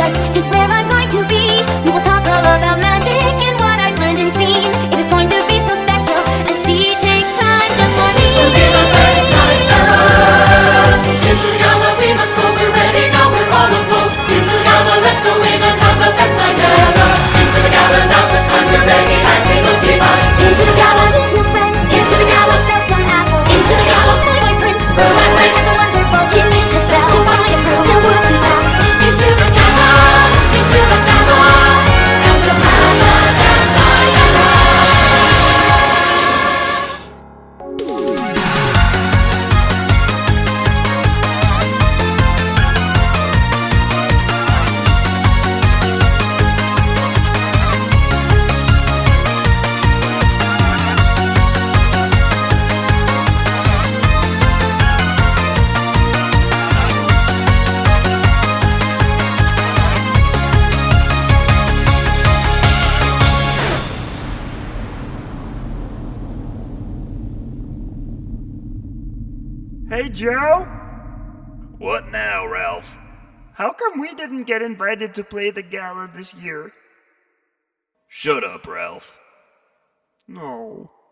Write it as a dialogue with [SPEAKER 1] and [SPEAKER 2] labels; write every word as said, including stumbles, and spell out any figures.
[SPEAKER 1] Paradise is where I'm going to be. We will talk all about magic and what I've learned and seen. It is going to be so special, and she takes time just for me.
[SPEAKER 2] This will be the first night ever. Into the gala we must go, we're ready now, we're all aglow. Into the gala, let's go in and have the best night ever. Into the gala, now's the time, we're ready and we look divine.
[SPEAKER 1] Into the gala with new friends, into the gala sell some apples. Into the gala play my prince, burn my way as a wonderful ticket to sell. To find a room, the world to tell.
[SPEAKER 2] Into the gala, into the gala, and we'll have the best night ever.
[SPEAKER 3] Hey, Joe?
[SPEAKER 4] What now, Ralph?
[SPEAKER 3] How come we didn't get invited to play the gala this year?
[SPEAKER 4] Shut up, Ralph.
[SPEAKER 3] No.